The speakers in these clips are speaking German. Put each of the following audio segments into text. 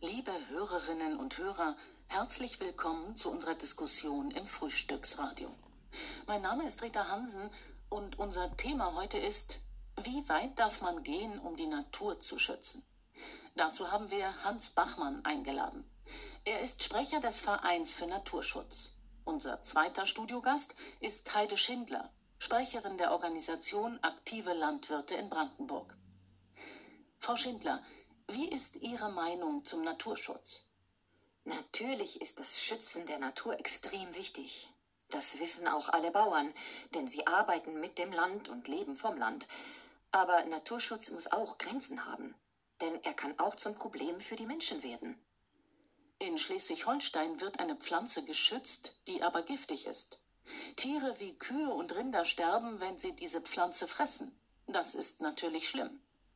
Liebe Hörerinnen und Hörer, herzlich willkommen zu unserer Diskussion im Frühstücksradio. Mein Name ist Rita Hansen und unser Thema heute ist: Wie weit darf man gehen, um die Natur zu schützen? Dazu haben wir Hans Bachmann eingeladen. Er ist Sprecher des Vereins für Naturschutz. Unser zweiter Studiogast ist Heide Schindler, Sprecherin der Organisation Aktive Landwirte in Brandenburg. Frau Schindler, wie ist Ihre Meinung zum Naturschutz? Natürlich ist das Schützen der Natur extrem wichtig. Das wissen auch alle Bauern, denn sie arbeiten mit dem Land und leben vom Land. Aber Naturschutz muss auch Grenzen haben, denn er kann auch zum Problem für die Menschen werden. In Schleswig-Holstein wird eine Pflanze geschützt, die aber giftig ist. Tiere wie Kühe und Rinder sterben, wenn sie diese Pflanze fressen. Das ist natürlich schlimm.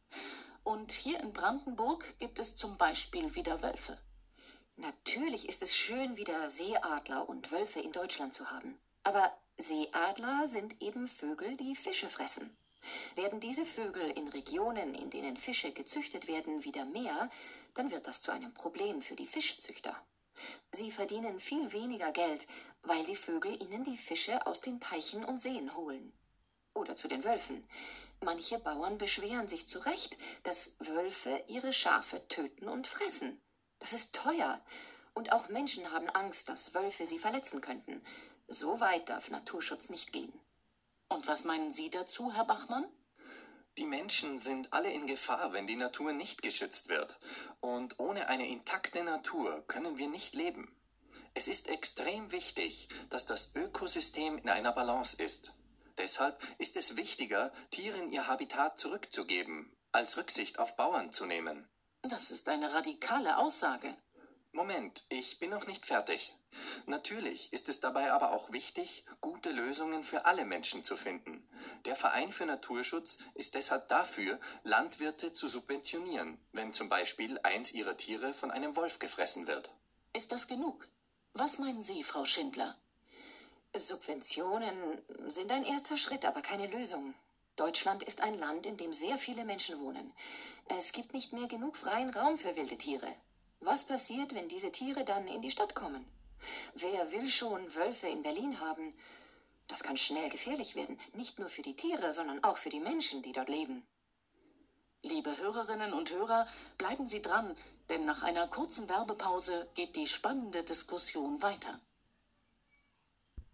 Und hier in Brandenburg gibt es zum Beispiel wieder Wölfe. Natürlich ist es schön, wieder Seeadler und Wölfe in Deutschland zu haben. Aber Seeadler sind eben Vögel, die Fische fressen. Werden diese Vögel in Regionen, in denen Fische gezüchtet werden, wieder mehr, dann wird das zu einem Problem für die Fischzüchter. Sie verdienen viel weniger Geld, weil die Vögel ihnen die Fische aus den Teichen und Seen holen. Oder zu den Wölfen. Manche Bauern beschweren sich zu Recht, dass Wölfe ihre Schafe töten und fressen. Das ist teuer. Und auch Menschen haben Angst, dass Wölfe sie verletzen könnten. So weit darf Naturschutz nicht gehen. Und was meinen Sie dazu, Herr Bachmann? Die Menschen sind alle in Gefahr, wenn die Natur nicht geschützt wird. Und ohne eine intakte Natur können wir nicht leben. Es ist extrem wichtig, dass das Ökosystem in einer Balance ist. Deshalb ist es wichtiger, Tieren ihr Habitat zurückzugeben, als Rücksicht auf Bauern zu nehmen. Das ist eine radikale Aussage. Moment, ich bin noch nicht fertig. Natürlich ist es dabei aber auch wichtig, gute Lösungen für alle Menschen zu finden. Der Verein für Naturschutz ist deshalb dafür, Landwirte zu subventionieren, wenn zum Beispiel eins ihrer Tiere von einem Wolf gefressen wird. Ist das genug? Was meinen Sie, Frau Schindler? Subventionen sind ein erster Schritt, aber keine Lösung. Deutschland ist ein Land, in dem sehr viele Menschen wohnen. Es gibt nicht mehr genug freien Raum für wilde Tiere. Was passiert, wenn diese Tiere dann in die Stadt kommen? Wer will schon Wölfe in Berlin haben? Das kann schnell gefährlich werden, nicht nur für die Tiere, sondern auch für die Menschen, die dort leben. Liebe Hörerinnen und Hörer, bleiben Sie dran, denn nach einer kurzen Werbepause geht die spannende Diskussion weiter.